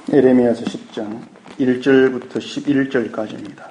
에레미야서 10장 1절부터 11절까지입니다.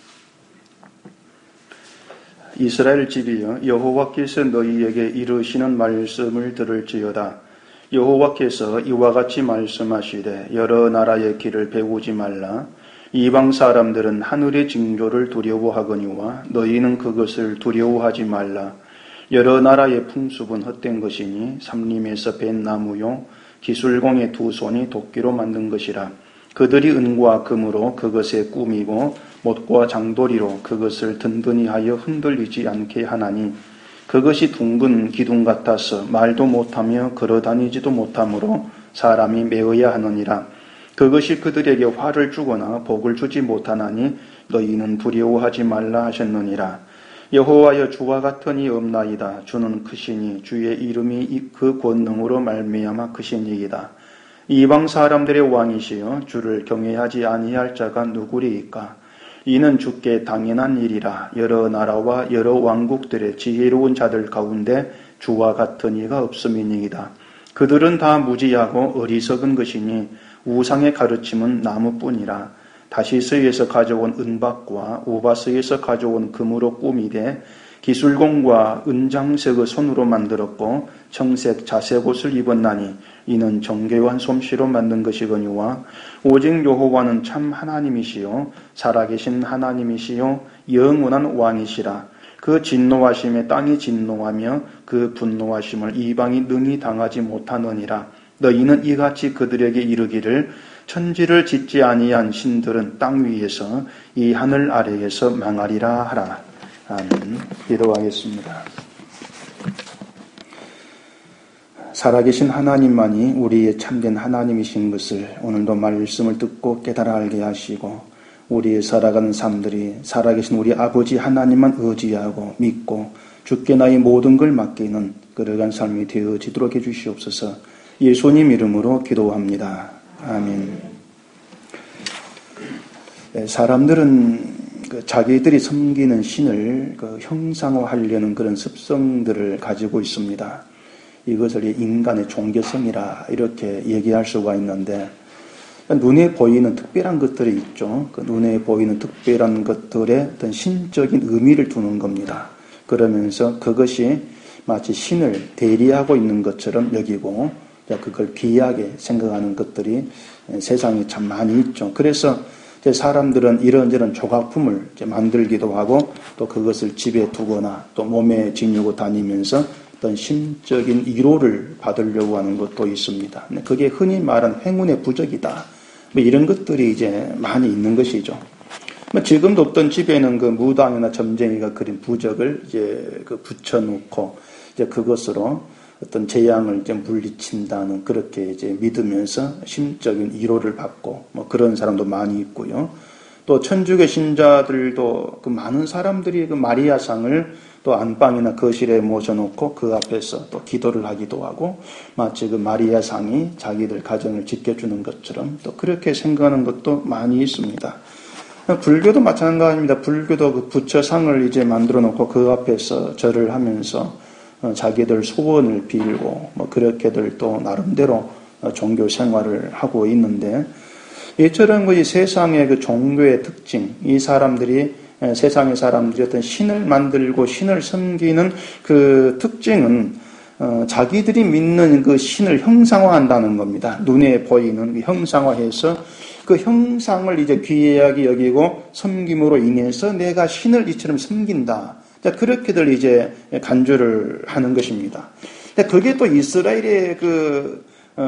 이스라엘 집이여, 여호와께서 너희에게 이르시는 말씀을 들을지어다. 여호와께서 이와 같이 말씀하시되, 여러 나라의 길을 배우지 말라. 이방 사람들은 하늘의 징조를 두려워하거니와 너희는 그것을 두려워하지 말라. 여러 나라의 풍습은 헛된 것이니 삼림에서 벤 나무요 기술공의 두 손이 도끼로 만든 것이라. 그들이 은과 금으로 그것에 꾸미고 못과 장도리로 그것을 든든히 하여 흔들리지 않게 하나니, 그것이 둥근 기둥 같아서 말도 못하며 걸어다니지도 못하므로 사람이 메어야 하느니라. 그것이 그들에게 화를 주거나 복을 주지 못하나니 너희는 두려워하지 말라 하셨느니라. 여호와여, 주와 같은 이 없나이다. 주는 크시니 주의 이름이 그 권능으로 말미암아 크시니이다. 이방 사람들의 왕이시여, 주를 경외하지 아니할 자가 누구리이까? 이는 주께 당연한 일이라. 여러 나라와 여러 왕국들의 지혜로운 자들 가운데 주와 같은 이가 없음이니이다. 그들은 다 무지하고 어리석은 것이니 우상의 가르침은 나무뿐이라. 다시스에서 가져온 은박과 우바스에서 가져온 금으로 꾸미되 기술공과 은장색의 손으로 만들었고 청색 자색 옷을 입었나니 이는 정교한 솜씨로 만든 것이거니와 오직 여호와는 참 하나님이시요 살아계신 하나님이시요 영원한 왕이시라. 그 진노하심에 땅이 진노하며 그 분노하심을 이방이 능히 당하지 못하느니라. 너희는 이같이 그들에게 이르기를, 천지를 짓지 아니한 신들은 땅 위에서 이 하늘 아래에서 망하리라 하라. 아멘. 기도하겠습니다. 살아계신 하나님만이 우리의 참된 하나님이신 것을 오늘도 말씀을 듣고 깨달아 알게 하시고, 우리의 살아가는 삶들이 살아계신 우리 아버지 하나님만 의지하고 믿고 주께 나의 모든 걸 맡기는 그러한 삶이 되어지도록 해주시옵소서. 예수님 이름으로 기도합니다. 아멘. 사람들은 자기들이 섬기는 신을 형상화하려는 그런 습성들을 가지고 있습니다. 이것을 인간의 종교성이라 이렇게 얘기할 수가 있는데, 눈에 보이는 특별한 것들이 있죠. 그 눈에 보이는 특별한 것들에 어떤 신적인 의미를 두는 겁니다. 그러면서 그것이 마치 신을 대리하고 있는 것처럼 여기고 그걸 귀하게 생각하는 것들이 세상에 참 많이 있죠. 그래서 사람들은 이런저런 조각품을 만들기도 하고 또 그것을 집에 두거나 또 몸에 지니고 다니면서 어떤 심적인 위로를 받으려고 하는 것도 있습니다. 그게 흔히 말하는 행운의 부적이다. 이런 것들이 이제 많이 있는 것이죠. 지금도 어떤 집에는 그 무당이나 점쟁이가 그린 부적을 이제 붙여놓고 이제 그것으로 어떤 재앙을 이제 물리친다는 그렇게 이제 믿으면서 심적인 위로를 받고 그런 사람도 많이 있고요. 또 천주교 신자들도 그 많은 사람들이 그 마리아상을 또 안방이나 거실에 모셔놓고 그 앞에서 또 기도를 하기도 하고 마치 그 마리아상이 자기들 가정을 지켜주는 것처럼 또 그렇게 생각하는 것도 많이 있습니다. 불교도 마찬가지입니다. 불교도 그 부처상을 이제 만들어 놓고 그 앞에서 절을 하면서 자기들 소원을 빌고 그렇게들 또 나름대로 종교 생활을 하고 있는데, 이처럼 이 세상의 그 종교의 특징, 이 사람들이 세상의 사람들이 어떤 신을 만들고 신을 섬기는 그 특징은 자기들이 믿는 그 신을 형상화한다는 겁니다. 눈에 보이는 그 형상화해서 그 형상을 이제 귀하게 여기고 섬김으로 인해서 내가 신을 이처럼 섬긴다. 그렇게들 이제 간주를 하는 것입니다. 그게 또 이스라엘의 그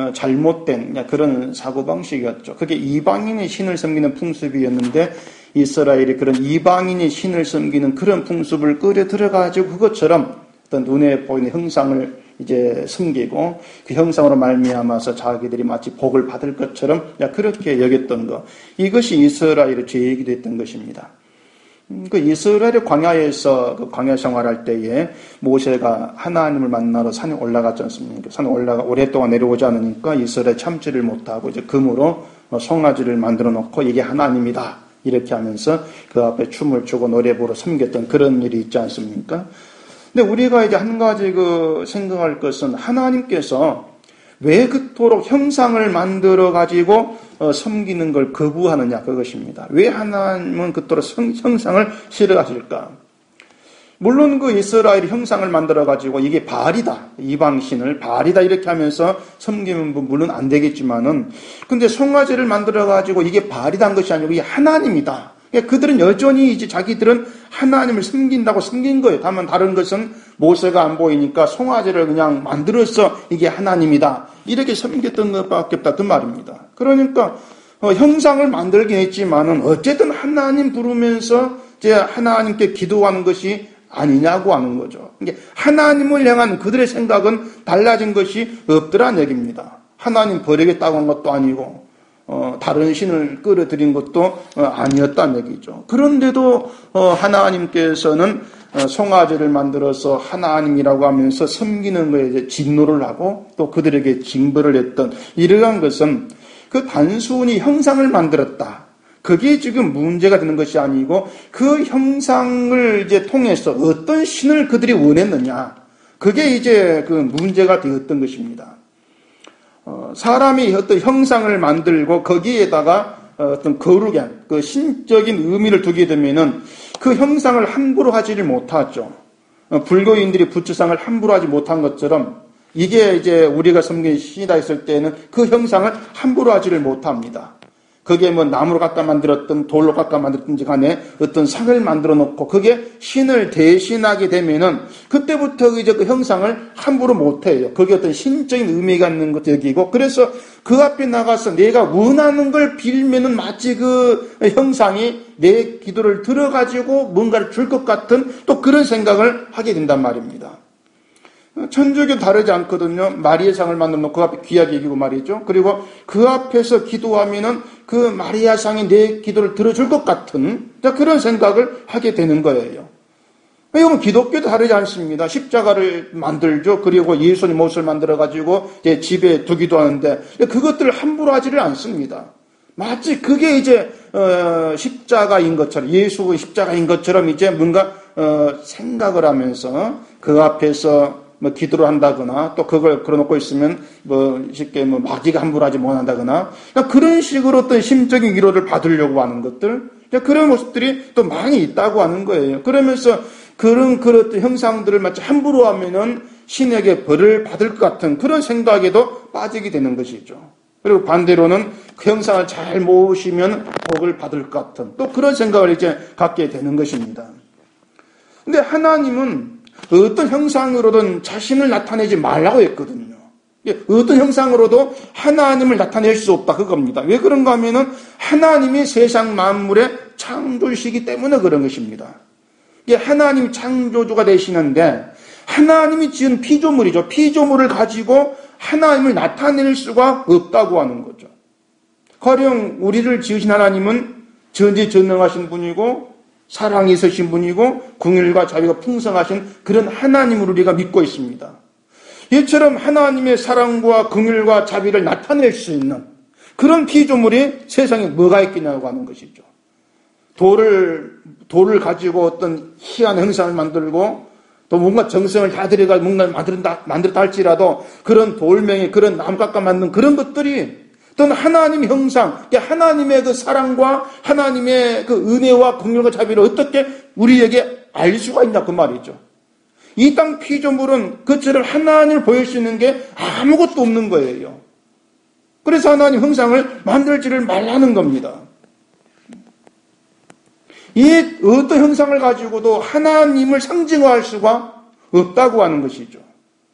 잘못된 그런 사고방식이었죠. 그게 이방인의 신을 섬기는 풍습이었는데, 이스라엘이 그런 이방인의 신을 섬기는 그런 풍습을 끌어 들어가지고 그것처럼 어떤 눈에 보이는 형상을 이제 섬기고 그 형상으로 말미암아서 자기들이 마치 복을 받을 것처럼 그렇게 여겼던 것, 이것이 이스라엘의 죄이기도 됐던 것입니다. 그 이스라엘의 광야에서 그 광야 생활할 때에 모세가 하나님을 만나러 산에 올라갔지 않습니까? 산에 올라가 오랫동안 내려오지 않으니까 이스라엘 참지를 못하고 이제 금으로 송아지를 만들어 놓고 이게 하나님이다 이렇게 하면서 그 앞에 춤을 추고 노래 부르고 섬겼던 그런 일이 있지 않습니까? 근데 우리가 이제 한 가지 그 생각할 것은, 하나님께서 왜 그토록 형상을 만들어 가지고 섬기는 걸 거부하느냐, 그것입니다. 왜 하나님은 그토록 형상을 싫어하실까? 물론 그 이스라엘이 형상을 만들어 가지고 이게 바알이다, 이방신을 바알이다 이렇게 하면서 섬기면 물론 안 되겠지만은, 근데 송아지를 만들어 가지고 이게 바알이다는 것이 아니고 이게 하나님이다. 그들은 여전히 이제 자기들은 하나님을 섬긴다고 섬긴 거예요. 다만 다른 것은 모세가 안 보이니까 송아지를 그냥 만들어서 이게 하나님이다, 이렇게 섬겼던 것밖에 없다, 그 말입니다. 그러니까 형상을 만들긴 했지만은 어쨌든 하나님 부르면서 이제 하나님께 기도하는 것이 아니냐고 하는 거죠. 하나님을 향한 그들의 생각은 달라진 것이 없더란 얘기입니다. 하나님 버리겠다고 한 것도 아니고 다른 신을 끌어들인 것도 아니었다는 얘기죠. 그런데도 하나님께서는 송아지를 만들어서 하나님이라고 하면서 섬기는 것에 이제 진노를 하고 또 그들에게 징벌을 했던 이러한 것은 그 단순히 형상을 만들었다, 그게 지금 문제가 되는 것이 아니고 그 형상을 이제 통해서 어떤 신을 그들이 원했느냐, 그게 이제 그 문제가 되었던 것입니다. 사람이 어떤 형상을 만들고 거기에다가 어떤 거룩한 그 신적인 의미를 두게 되면은 그 형상을 함부로 하지를 못하죠. 불교인들이 부처상을 함부로 하지 못한 것처럼 이게 이제 우리가 섬긴 신이다 했을 때는 그 형상을 함부로 하지를 못합니다. 그게 뭐 나무로 깎아 만들었든 돌로 깎아 만들었든지 간에 어떤 상을 만들어 놓고 그게 신을 대신하게 되면은 그때부터 이제 그 형상을 함부로 못 해요. 그게 어떤 신적인 의미가 있는 것도 여기고, 그래서 그 앞에 나가서 내가 원하는 걸 빌면은 마치 그 형상이 내 기도를 들어가지고 뭔가를 줄 것 같은 또 그런 생각을 하게 된단 말입니다. 천주교 다르지 않거든요. 마리아 상을 만들어 놓고 그 앞에 귀하게 여기고 말이죠. 그리고 그 앞에서 기도하면은 그 마리아 상이 내 기도를 들어줄 것 같은 그런 생각을 하게 되는 거예요. 이건 기독교도 다르지 않습니다. 십자가를 만들죠. 그리고 예수님 모습을 만들어 가지고 이제 집에 두기도 하는데 그것들을 함부로 하지를 않습니다. 마치 그게 이제 십자가인 것처럼, 예수의 십자가인 것처럼 이제 뭔가 생각을 하면서 그 앞에서 뭐 기도를 한다거나 또 그걸 걸어놓고 있으면 뭐 쉽게 뭐 마귀가 함부로 하지 못한다거나 그런 식으로 어떤 심적인 위로를 받으려고 하는 것들, 그런 모습들이 또 많이 있다고 하는 거예요. 그러면서 그런 형상들을 마치 함부로 하면은 신에게 벌을 받을 것 같은 그런 생각에도 빠지게 되는 것이죠. 그리고 반대로는 그 형상을 잘 모시면 복을 받을 것 같은 또 그런 생각을 이제 갖게 되는 것입니다. 근데 하나님은 어떤 형상으로든 자신을 나타내지 말라고 했거든요. 어떤 형상으로도 하나님을 나타낼 수 없다, 그겁니다. 왜 그런가 하면은 하나님이 세상 만물의 창조주시기 때문에 그런 것입니다. 하나님이 창조주가 되시는데 하나님이 지은 피조물이죠. 피조물을 가지고 하나님을 나타낼 수가 없다고 하는 거죠. 가령 우리를 지으신 하나님은 전지전능하신 분이고 사랑이 있으신 분이고 긍휼과 자비가 풍성하신 그런 하나님을 우리가 믿고 있습니다. 이처럼 하나님의 사랑과 긍휼과 자비를 나타낼 수 있는 그런 피조물이 세상에 뭐가 있겠냐고 하는 것이죠. 돌을 가지고 어떤 희한한 형상을 만들고 또 뭔가 정성을 다 들여가지고 뭔가를 만들었다 할지라도 그런 돌멩이, 그런 나무 깎아 만든 그런 것들이 또는 하나님의 형상, 하나님의 그 사랑과 하나님의 그 은혜와 긍휼과 자비를 어떻게 우리에게 알 수가 있냐, 그 말이죠. 이 땅 피조물은 그처럼 하나님을 보일 수 있는 게 아무것도 없는 거예요. 그래서 하나님 형상을 만들지를 말라는 겁니다. 이 어떤 형상을 가지고도 하나님을 상징화할 수가 없다고 하는 것이죠.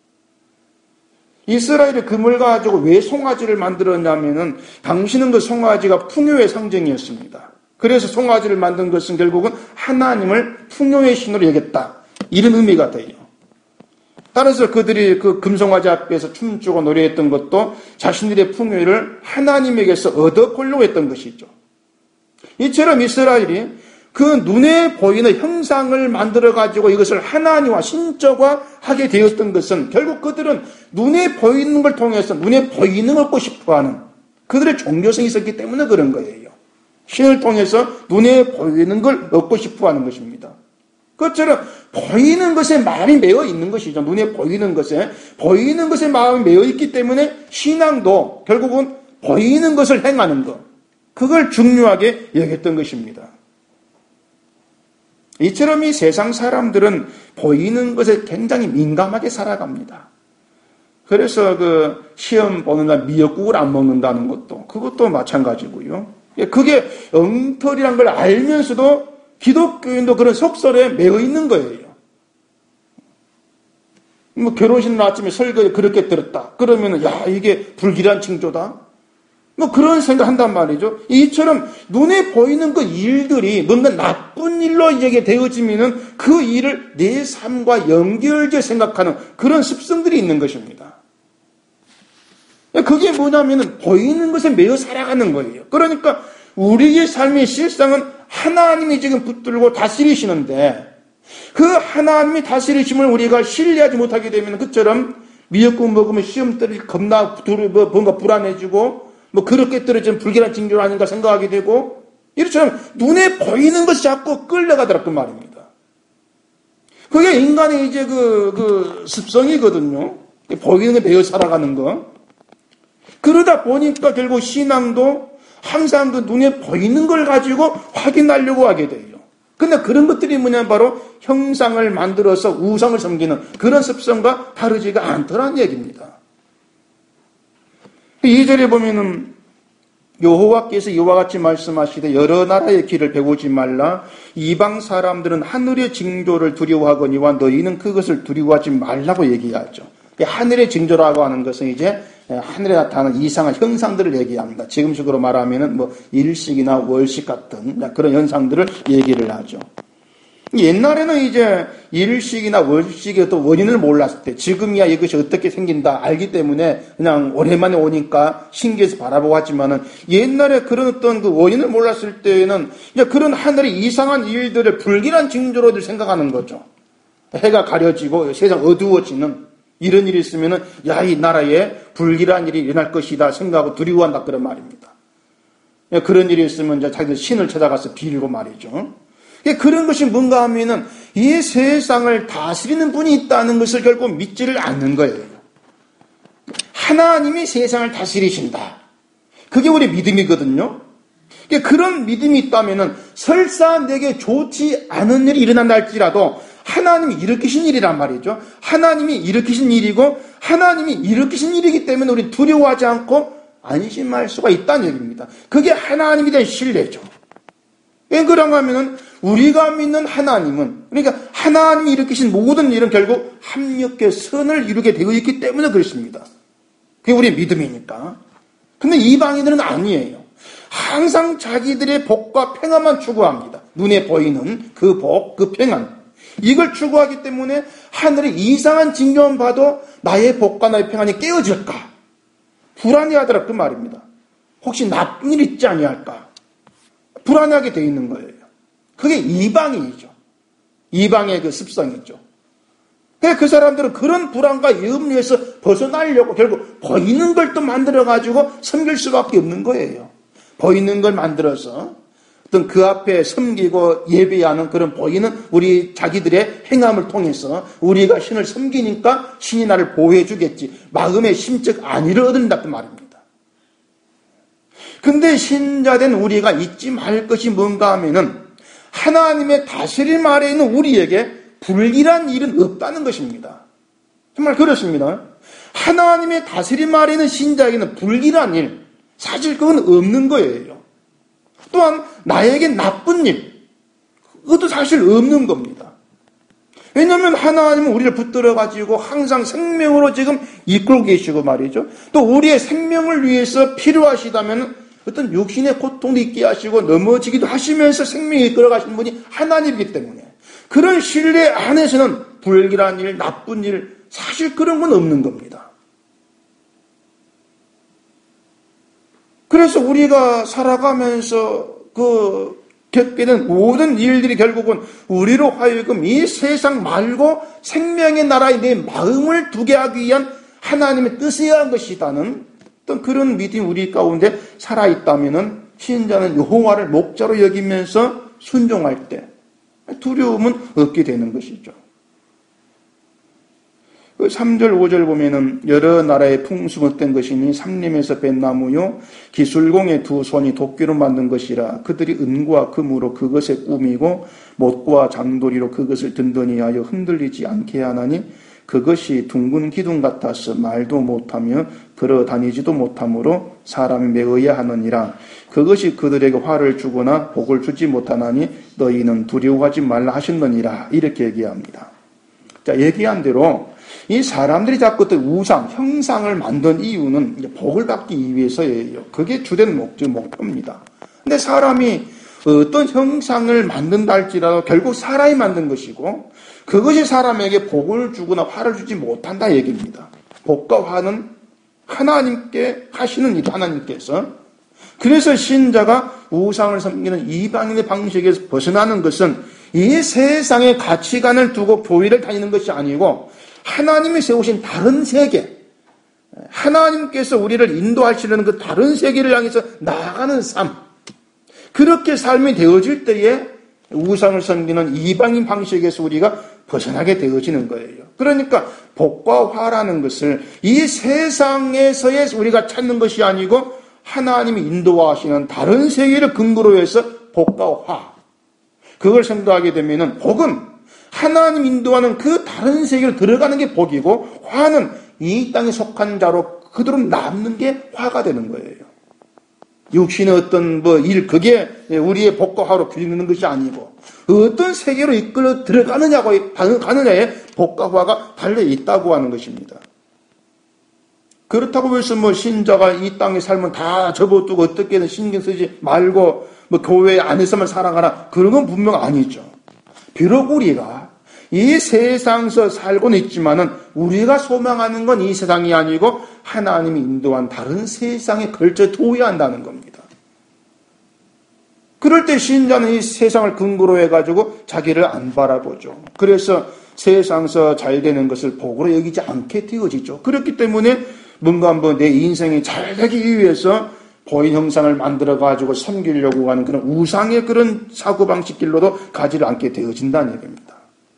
이스라엘이 금을 가지고 왜 송아지를 만들었냐면은 당시는 그 송아지가 풍요의 상징이었습니다. 그래서 송아지를 만든 것은 결국은 하나님을 풍요의 신으로 여겼다, 이런 의미가 돼요. 따라서 그들이 그 금송아지 앞에서 춤추고 노래했던 것도 자신들의 풍요를 하나님에게서 얻어보려고 했던 것이죠. 이처럼 이스라엘이 그 눈에 보이는 형상을 만들어가지고 이것을 하나님과 신적화하게 되었던 것은 결국 그들은 눈에 보이는 걸 통해서 눈에 보이는 걸 얻고 싶어하는 그들의 종교성이 있었기 때문에 그런 거예요. 신을 통해서 눈에 보이는 걸 얻고 싶어하는 것입니다. 그것처럼 보이는 것에 마음이 매여 있는 것이죠. 눈에 보이는 것에 마음이 매여 있기 때문에 신앙도 결국은 보이는 것을 행하는 것, 그걸 중요하게 여겼던 것입니다. 이처럼 이 세상 사람들은 보이는 것에 굉장히 민감하게 살아갑니다. 그래서 그 시험 보는 날 미역국을 안 먹는다는 것도, 그것도 마찬가지고요. 그게 엉터리란 걸 알면서도 기독교인도 그런 속설에 매여 있는 거예요. 뭐 결혼식 아침에 설교에 그렇게 들었다. 그러면은 야, 이게 불길한 징조다. 뭐 그런 생각 한단 말이죠. 이처럼 눈에 보이는 그 일들이 뭔가 나쁜 일로 이게 되어지면은 그 일을 내 삶과 연결지어 생각하는 그런 습성들이 있는 것입니다. 그게 뭐냐면은 보이는 것에 매여 살아가는 거예요. 그러니까 우리의 삶의 실상은 하나님이 지금 붙들고 다스리시는데 그 하나님이 다스리심을 우리가 신뢰하지 못하게 되면 그처럼 미역국 먹으면 시험들이 겁나 뭔가 불안해지고 뭐 그렇게 떨어지는 불길한 징조가 아닌가 생각하게 되고 이처럼 눈에 보이는 것이 자꾸 끌려가더라고 말입니다. 그게 인간의 이제 그 습성이거든요. 보이는 게 매여 살아가는 거. 그러다 보니까 결국 신앙도 항상 그 눈에 보이는 걸 가지고 확인하려고 하게 돼요. 근데 그런 것들이 뭐냐면 바로 형상을 만들어서 우상을 섬기는 그런 습성과 다르지가 않더라는 얘기입니다. 2절에 보면은 여호와께서 이와 같이 말씀하시되 여러 나라의 길을 배우지 말라. 이방 사람들은 하늘의 징조를 두려워하거니와 너희는 그것을 두려워하지 말라고 얘기하죠. 하늘의 징조라고 하는 것은 이제 하늘에 나타나는 이상한 형상들을 얘기합니다. 지금식으로 말하면은 뭐 일식이나 월식 같은 그런 현상들을 얘기를 하죠. 옛날에는 이제 일식이나 월식의 또 원인을 몰랐을 때 지금이야 이것이 어떻게 생긴다 알기 때문에 그냥 오랜만에 오니까 신기해서 바라보고 하지만은 옛날에 그런 어떤 그 원인을 몰랐을 때에는 이제 그런 하늘의 이상한 일들을 불길한 징조로들 생각하는 거죠. 해가 가려지고 세상 어두워지는 이런 일이 있으면은 야, 이 나라에 불길한 일이 일어날 것이다 생각하고 두려워한다 그런 말입니다. 그런 일이 있으면 이제 자기들 신을 찾아가서 빌고 말이죠. 그런 것이 뭔가 하면은 이 세상을 다스리는 분이 있다는 것을 결국 믿지를 않는 거예요. 하나님이 세상을 다스리신다. 그게 우리 믿음이거든요. 그런 믿음이 있다면은 설사 내게 좋지 않은 일이 일어난다 할지라도 하나님이 일으키신 일이란 말이죠. 하나님이 일으키신 일이고 하나님이 일으키신 일이기 때문에 우리 두려워하지 않고 안심할 수가 있다는 얘기입니다. 그게 하나님에 대한 신뢰죠. 왜 그런가 하면은 우리가 믿는 하나님은 그러니까 하나님이 일으키신 모든 일은 결국 합력의 선을 이루게 되어 있기 때문에 그렇습니다. 그게 우리의 믿음이니까. 근데 이방인들은 아니에요. 항상 자기들의 복과 평안만 추구합니다. 눈에 보이는 그 복, 그 평안. 이걸 추구하기 때문에 하늘의 이상한 징조만 봐도 나의 복과 나의 평안이 깨어질까? 불안해하더라 그 말입니다. 혹시 나쁜 일 있지 아니할까? 불안하게 되어 있는 거예요. 그게 이방인이죠. 이방의 그 습성이죠. 그 사람들은 그런 불안과 염려에서 벗어나려고 결국 보이는 걸 또 만들어가지고 섬길 수밖에 없는 거예요. 보이는 걸 만들어서 어떤 그 앞에 섬기고 예배하는 그런 보이는 우리 자기들의 행함을 통해서 우리가 신을 섬기니까 신이 나를 보호해 주겠지. 마음의 심적 안위를 얻는다 그 말입니다. 근데 신자된 우리가 잊지 말 것이 뭔가 하면은 하나님의 다스림 아래에 있는 우리에게 불길한 일은 없다는 것입니다. 정말 그렇습니다. 하나님의 다스림 아래에 있는 신자에게는 불길한 일, 사실 그건 없는 거예요. 또한 나에게 나쁜 일, 그것도 사실 없는 겁니다. 왜냐하면 하나님은 우리를 붙들어가지고 항상 생명으로 지금 이끌고 계시고 말이죠. 또 우리의 생명을 위해서 필요하시다면 어떤 육신의 고통도 있게 하시고 넘어지기도 하시면서 생명이 이끌어가시는 분이 하나님이기 때문에 그런 신뢰 안에서는 불길한 일, 나쁜 일, 사실 그런 건 없는 겁니다. 그래서 우리가 살아가면서 겪게 된 모든 일들이 결국은 우리로 하여금 이 세상 말고 생명의 나라에 내 마음을 두게 하기 위한 하나님의 뜻이어야 한 것이다는 어떤 그런 믿음이 우리 가운데 살아있다면은 신자는 여호와를 목자로 여기면서 순종할 때 두려움은 없게 되는 것이죠. 3절, 5절 보면은 여러 나라의 풍습은 어떤 것이니 삼림에서 벤 나무요 기술공의 두 손이 도끼로 만든 것이라 그들이 은과 금으로 그것에 꾸미고 못과 장도리로 그것을 든든히 하여 흔들리지 않게 하나니 그것이 둥근 기둥 같아서 말도 못하며 걸어 다니지도 못하므로 사람이 매어야 하느니라. 그것이 그들에게 화를 주거나 복을 주지 못하나니 너희는 두려워하지 말라 하셨느니라. 이렇게 얘기합니다. 자, 얘기한 대로 이 사람들이 자꾸 또 우상, 형상을 만든 이유는 이제 복을 받기 위해서예요. 그게 주된 목표입니다. 근데 사람이 어떤 형상을 만든다 할지라도 결국 사람이 만든 것이고 그것이 사람에게 복을 주거나 화를 주지 못한다 얘기입니다. 복과 화는 하나님께 하시는 일, 하나님께서. 그래서 신자가 우상을 섬기는 이방인의 방식에서 벗어나는 것은 이 세상의 가치관을 두고 교회를 다니는 것이 아니고 하나님이 세우신 다른 세계, 하나님께서 우리를 인도하시려는 그 다른 세계를 향해서 나아가는 삶, 그렇게 삶이 되어질 때에 우상을 섬기는 이방인 방식에서 우리가 벗어나게 되어지는 거예요. 그러니까 복과 화라는 것을 이 세상에서의 우리가 찾는 것이 아니고 하나님이 인도하시는 다른 세계를 근거로 해서 복과 화, 그걸 생각하게 되면은 복은 하나님 인도하는 그 다른 세계로 들어가는 게 복이고 화는 이 땅에 속한 자로 그대로 남는 게 화가 되는 거예요. 육신의 어떤 그게 우리의 복과 화로 불리는 것이 아니고 어떤 세계로 이끌어 가느냐에 복과 화가 달려 있다고 하는 것입니다. 그렇다고 해서 신자가 이 땅의 삶은 다 접어두고 어떻게든 신경 쓰지 말고 교회 안에서만 살아가라, 그런 건 분명 아니죠. 비록 우리가 이 세상에서 살고는 있지만은 우리가 소망하는 건 이 세상이 아니고 하나님이 인도한 다른 세상에 걸쳐 두어야 한다는 겁니다. 그럴 때 신자는 이 세상을 근거로 해가지고 자기를 안 바라보죠. 그래서 세상에서 잘 되는 것을 복으로 여기지 않게 되어지죠. 그렇기 때문에 뭔가 한번 내 인생이 잘 되기 위해서 보인 형상을 만들어가지고 섬기려고 하는 그런 우상의 그런 사고방식 길로도 가지를 않게 되어진다는 얘기입니다.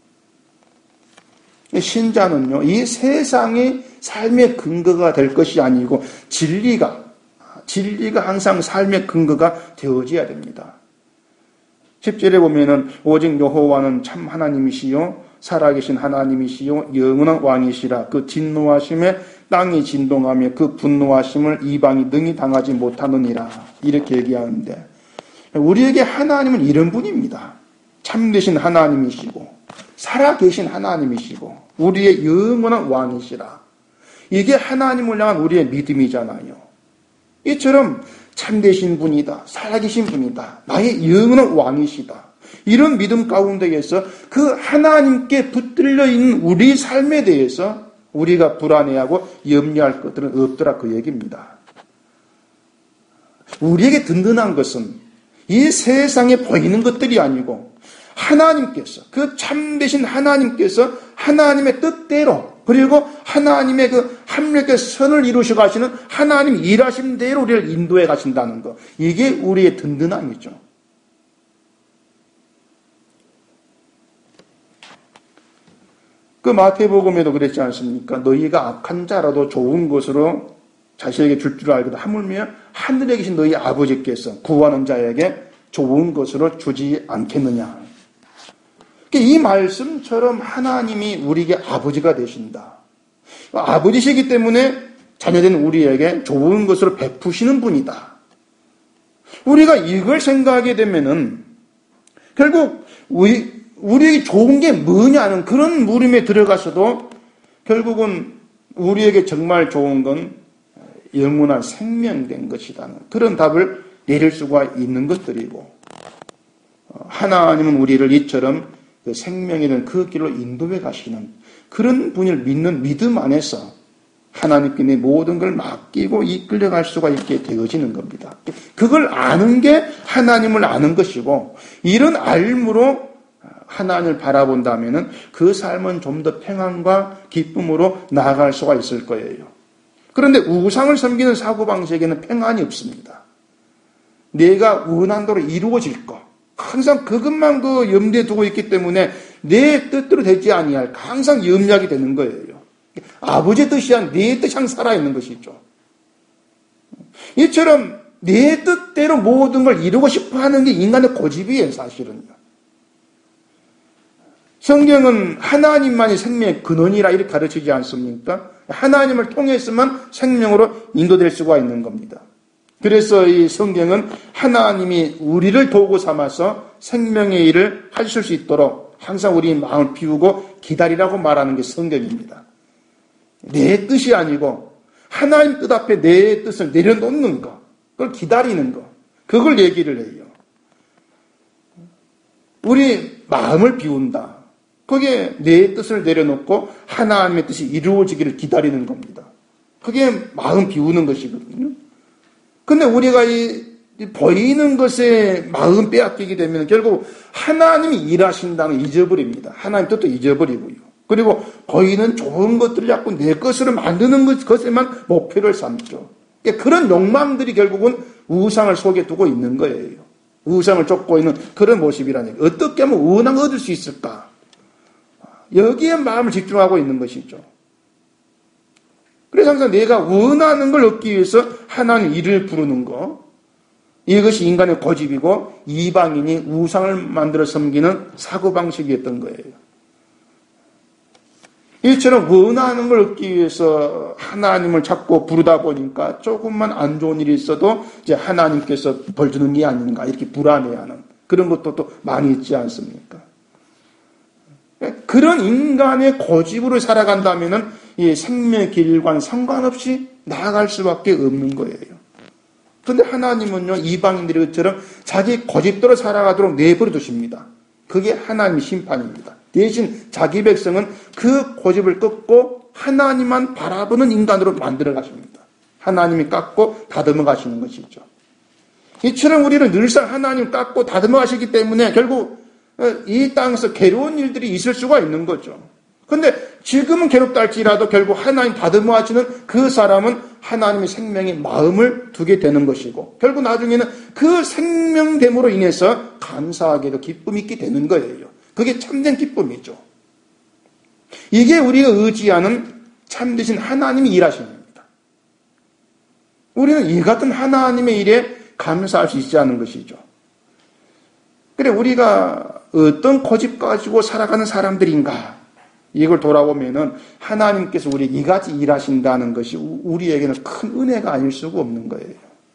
신자는요, 이 세상이 삶의 근거가 될 것이 아니고 진리가 항상 삶의 근거가 되어져야 됩니다. 10절에 보면은 오직 여호와는 참 하나님이시요 살아계신 하나님이시요 영원한 왕이시라. 그 진노하심에 땅이 진동하며 그 분노하심을 이방이 능히 당하지 못하느니라. 이렇게 얘기하는데 우리에게 하나님은 이런 분입니다. 참되신 하나님이시고 살아계신 하나님이시고 우리의 영원한 왕이시라. 이게 하나님을 향한 우리의 믿음이잖아요. 이처럼 참되신 분이다, 살아계신 분이다, 나의 영원한 왕이시다, 이런 믿음 가운데에서 그 하나님께 붙들려 있는 우리 삶에 대해서 우리가 불안해하고 염려할 것들은 없더라, 그 얘기입니다. 우리에게 든든한 것은 이 세상에 보이는 것들이 아니고 하나님께서, 그 참되신 하나님께서 하나님의 뜻대로, 그리고 하나님의 그 합력의 선을 이루셔 가시는 하나님 일하신 대로 우리를 인도해 가신다는 것, 이게 우리의 든든함이죠. 그 마태복음에도 그랬지 않습니까? 너희가 악한 자라도 좋은 것으로 자식에게 줄 줄 알거든 하물며 하늘에 계신 너희 아버지께서 구하는 자에게 좋은 것으로 주지 않겠느냐. 이 말씀처럼 하나님이 우리에게 아버지가 되신다. 아버지시기 때문에 자녀된 우리에게 좋은 것으로 베푸시는 분이다. 우리가 이걸 생각하게 되면은 결국 우리에게 좋은 게 뭐냐는 그런 물음에 들어가서도 결국은 우리에게 정말 좋은 건 영원한 생명된 것이라는 그런 답을 내릴 수가 있는 것들이고, 하나님은 우리를 이처럼 그 생명이든 그 길로 인도해 가시는 그런 분을 믿는 믿음 안에서 하나님께 내 모든 걸 맡기고 이끌려갈 수가 있게 되어지는 겁니다. 그걸 아는 게 하나님을 아는 것이고, 이런 알므로 하나님을 바라본다면 그 삶은 좀 더 평안과 기쁨으로 나아갈 수가 있을 거예요. 그런데 우상을 섬기는 사고방식에는 평안이 없습니다. 내가 원한 대로 이루어질 것, 항상 그것만 염두에 두고 있기 때문에 내 뜻대로 되지 아니할 항상 염려하게 되는 거예요. 아버지의 뜻이 아닌 내 뜻이 항상 살아있는 것이죠. 이처럼 내 뜻대로 모든 걸 이루고 싶어 하는 게 인간의 고집이에요, 사실은요. 성경은 하나님만이 생명의 근원이라 이렇게 가르치지 않습니까? 하나님을 통해서만 생명으로 인도될 수가 있는 겁니다. 그래서 이 성경은 하나님이 우리를 도구 삼아서 생명의 일을 하실 수 있도록 항상 우리 마음을 비우고 기다리라고 말하는 게 성경입니다. 내 뜻이 아니고 하나님 뜻 앞에 내 뜻을 내려놓는 거, 그걸 기다리는 거, 그걸 얘기를 해요. 우리 마음을 비운다. 그게 내 뜻을 내려놓고 하나님의 뜻이 이루어지기를 기다리는 겁니다. 그게 마음 비우는 것이거든요. 근데 우리가 이 보이는 것에 마음 빼앗기게 되면 결국 하나님이 일하신다는 걸 잊어버립니다. 하나님 뜻도 잊어버리고요. 그리고 보이는 좋은 것들을 자꾸 내 것으로 만드는 것에만 목표를 삼죠. 그런 욕망들이 결국은 우상을 속에 두고 있는 거예요. 우상을 쫓고 있는 그런 모습이라는 얘기예요. 어떻게 하면 원함을 얻을 수 있을까? 여기에 마음을 집중하고 있는 것이죠. 그래서 항상 내가 원하는 걸 얻기 위해서 하나님 이를 부르는 거, 이것이 인간의 고집이고 이방인이 우상을 만들어 섬기는 사고방식이었던 거예요. 이처럼 원하는 걸 얻기 위해서 하나님을 찾고 부르다 보니까 조금만 안 좋은 일이 있어도 이제 하나님께서 벌 주는 게 아닌가 이렇게 불안해하는 그런 것도 또 많이 있지 않습니까? 그런 인간의 고집으로 살아간다면은 이 생명의 길과는 상관없이 나아갈 수밖에 없는 거예요. 그런데 하나님은요, 이방인들이 것처럼 자기 고집대로 살아가도록 내버려 두십니다. 그게 하나님의 심판입니다. 대신 자기 백성은 그 고집을 꺾고 하나님만 바라보는 인간으로 만들어 가십니다. 하나님이 깎고 다듬어 가시는 것이죠. 이처럼 우리는 늘상 하나님 깎고 다듬어 가시기 때문에 결국 이 땅에서 괴로운 일들이 있을 수가 있는 거죠. 그런데 지금은 괴롭다 할지라도 결국 하나님 다듬어 하시는 그 사람은 하나님의 생명에 마음을 두게 되는 것이고 결국 나중에는 그 생명됨으로 인해서 감사하게도 기쁨이 있게 되는 거예요. 그게 참된 기쁨이죠. 이게 우리가 의지하는 참되신 하나님의 일하심입니다. 우리는 이 같은 하나님의 일에 감사할 수 있지 않은 것이죠. 그래 우리가 어떤 고집 가지고 살아가는 사람들인가 이걸 돌아보면은 하나님께서 우리 이같이 일하신다는 것이 우리에게는 큰 은혜가 아닐 수가 없는 거예요.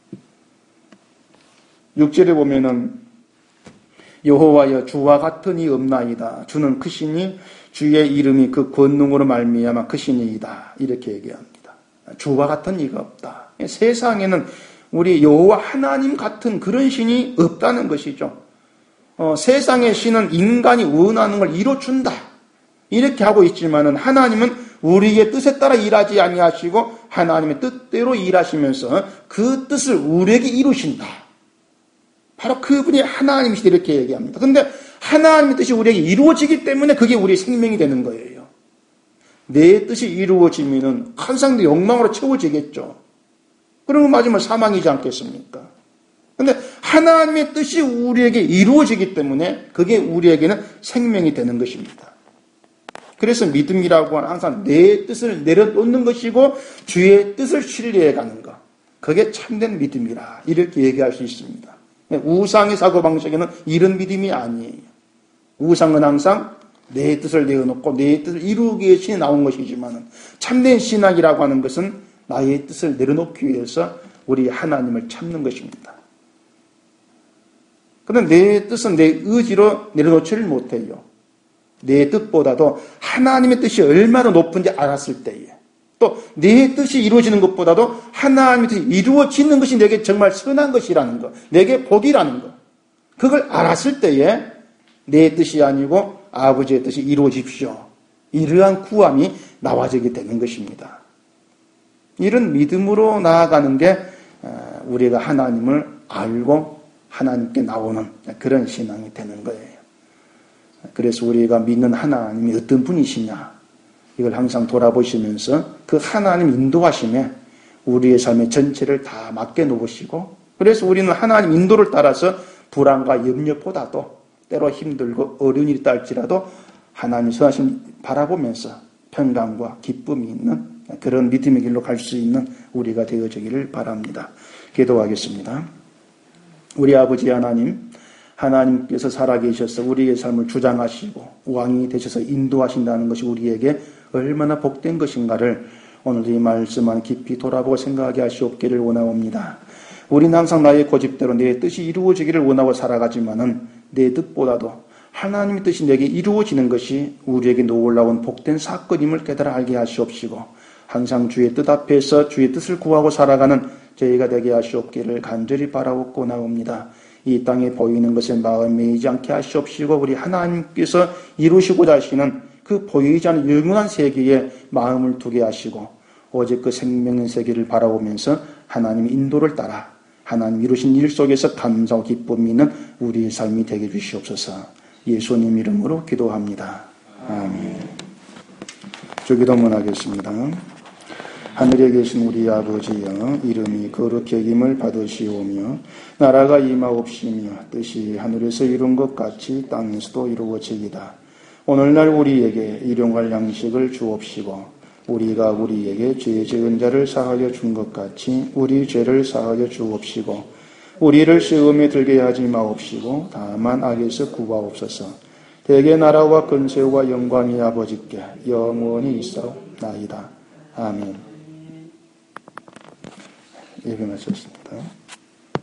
6절에 보면은 여호와여 주와 같은 이 없나이다. 주는 크시니 주의 이름이 그 권능으로 말미암아 크시니이다. 이렇게 얘기합니다. 주와 같은 이가 없다. 세상에는 우리 여호와 하나님 같은 그런 신이 없다는 것이죠. 세상의 신은 인간이 원하는 걸 이뤄준다. 이렇게 하고 있지만은 하나님은 우리의 뜻에 따라 일하지 아니하시고 하나님의 뜻대로 일하시면서 그 뜻을 우리에게 이루신다. 바로 그분이 하나님이시다 이렇게 얘기합니다. 그런데 하나님의 뜻이 우리에게 이루어지기 때문에 그게 우리의 생명이 되는 거예요. 내 뜻이 이루어지면은 항상 내 욕망으로 채워지겠죠. 그러면 마지막 사망이지 않겠습니까? 그런데 하나님의 뜻이 우리에게 이루어지기 때문에 그게 우리에게는 생명이 되는 것입니다. 그래서 믿음이라고 하는 항상 내 뜻을 내려놓는 것이고 주의 뜻을 신뢰해가는 것. 그게 참된 믿음이라 이렇게 얘기할 수 있습니다. 우상의 사고방식에는 이런 믿음이 아니에요. 우상은 항상 내 뜻을 내어놓고 내 뜻을 이루기 위해 신이 나온 것이지만 참된 신앙이라고 하는 것은 나의 뜻을 내려놓기 위해서 우리 하나님을 참는 것입니다. 그런데 내 뜻은 내 의지로 내려놓지를 못해요. 내 뜻보다도 하나님의 뜻이 얼마나 높은지 알았을 때에 또 내 뜻이 이루어지는 것보다도 하나님의 뜻이 이루어지는 것이 내게 정말 선한 것이라는 것, 내게 복이라는 것, 그걸 알았을 때에 내 뜻이 아니고 아버지의 뜻이 이루어집시오. 이러한 구함이 나와지게 되는 것입니다. 이런 믿음으로 나아가는 게 우리가 하나님을 알고 하나님께 나오는 그런 신앙이 되는 거예요. 그래서 우리가 믿는 하나님이 어떤 분이시냐 이걸 항상 돌아보시면서 그 하나님 인도하심에 우리의 삶의 전체를 다 맡겨 놓으시고 그래서 우리는 하나님 인도를 따라서 불안과 염려보다도 때로 힘들고 어려운 일이 있다 할지라도 하나님의 선하심 바라보면서 평강과 기쁨이 있는 그런 믿음의 길로 갈 수 있는 우리가 되어지기를 바랍니다. 기도하겠습니다. 우리 아버지 하나님, 하나님께서 살아계셔서 우리의 삶을 주장하시고 왕이 되셔서 인도하신다는 것이 우리에게 얼마나 복된 것인가를 오늘 이 말씀만 깊이 돌아보고 생각하게 하시옵기를 원하옵니다. 우리는 항상 나의 고집대로 내 뜻이 이루어지기를 원하고 살아가지만은 내 뜻보다도 하나님의 뜻이 내게 이루어지는 것이 우리에게 놀라운 복된 사건임을 깨달아 알게 하시옵시고 항상 주의 뜻 앞에서 주의 뜻을 구하고 살아가는 저희가 되게 하시옵기를 간절히 바라옵고 나옵니다. 이 땅에 보이는 것에 마음 매이지 않게 하시옵시고 우리 하나님께서 이루시고자 하시는 그 보이지 않는 영원한 세계에 마음을 두게 하시고 오직 그 생명의 세계를 바라보면서 하나님의 인도를 따라 하나님 이루신 일 속에서 감사와 기쁨이 있는 우리의 삶이 되게 주시옵소서. 예수님 이름으로 기도합니다. 아멘. 주기도문 하겠습니다. 하늘에 계신 우리 아버지여, 이름이 거룩히 여김을 받으시오며 나라가 임하옵시며 뜻이 하늘에서 이룬 것 같이 땅에서도 이루어지이다. 오늘날 우리에게 일용할 양식을 주옵시고 우리가 우리에게 죄 지은 자를 사하여 준 것 같이 우리 죄를 사하여 주옵시고 우리를 시험에 들게 하지 마옵시고 다만 악에서 구하옵소서. 대개 나라와 근세와 영광이 아버지께 영원히 있사옵나이다. 아멘. 예배 마쳤습니다.